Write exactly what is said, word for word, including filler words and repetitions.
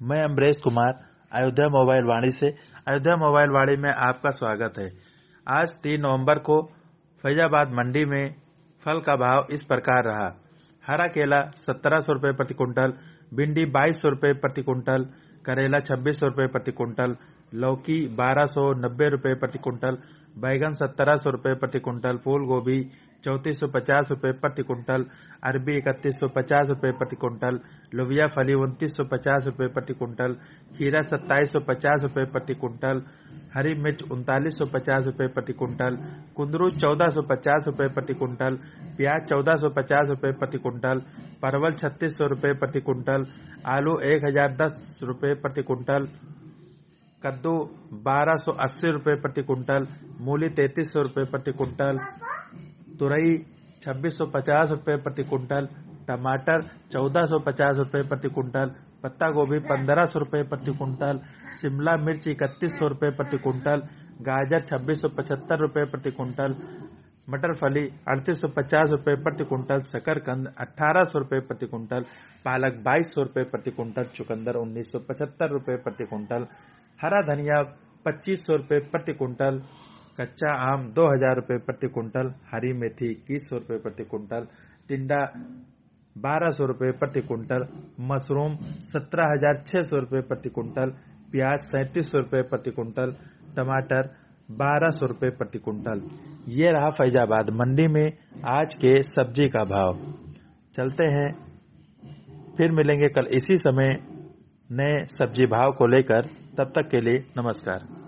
मैं अमरेश कुमार अयोध्या मोबाइल वाणी से अयोध्या मोबाइल वाणी में आपका स्वागत है। आज तीन नवंबर को फैजाबाद मंडी में फल का भाव इस प्रकार रहा। हरा केला सत्रह सौ रुपये प्रति कुंटल, भिंडी बाईस सौ रुपये प्रति कुंटल, करेला छब्बीस सौ रुपये प्रति कुंटल, लौकी बारह सौ नब्बे रुपये प्रति कुंटल, बैगन सत्रह सौ रुपये प्रति कुंटल, फूल गोभी चौंतीस सौ पचास रुपये प्रति कुंटल, अरबी इकतीस सौ पचास रुपये प्रति कुंटल, लोबिया फली उनतीस सौ पचास रुपये प्रति कुंटल, खीरा सत्ताईस सौ पचास रुपये प्रति कुंटल, हरी मिर्च उनतालीस सौ पचास रुपये प्रति कुंटल, कुंदरू चौदह सौ पचास रुपये प्रति कुंटल, प्याज चौदह सौ पचास रुपये प्रति कुंटल, परवल छत्तीस सौ रुपये प्रति कुंटल, आलू एक हजार दस रुपये प्रति कुंटल, कद्दू बारह सौ अस्सी रुपये प्रति कुंटल, मूली तैंतीस सौ रुपये प्रति कुंटल, तुरई छब्बीस सौ पचास रुपये प्रति कुंटल, टमाटर चौदह सौ पचास रुपये प्रति कुंटल, पत्ता गोभी पंद्रह सौ रुपये प्रति कुंटल, शिमला मिर्च इकतीस सौ रुपये प्रति कुंटल, गाजर छब्बीस सौ पचहत्तर रुपये प्रति कुंटल, मटर फली अड़तीस सौ पचास रुपये प्रति कुंटल, शकरकंद अठारह सौ रुपये प्रति कुंटल, पालक बाईस सौ रुपये प्रति कुंटल, चुकंदर उन्नीस सौ पचहत्तर रुपये प्रति कुंटल, हरा धनिया पच्चीस सौ रुपये प्रति कुंटल, कच्चा आम दो हजार रुपये प्रति कुंटल, हरी मेथी इक्कीस सौ रुपये प्रति कुंटल, टिंडा बारह सौ रुपये प्रति कुंटल, मशरूम सत्रह हजार छः सौ रुपये प्रति कुंटल, प्याज सैंतीस सौ रुपये प्रति कुंटल, टमाटर बारह सौ रुपये प्रति कुंटल। ये रहा फैजाबाद मंडी में आज के सब्जी का भाव। चलते हैं, फिर मिलेंगे कल इसी समय नए सब्जी भाव को लेकर। तब तक के लिए नमस्कार।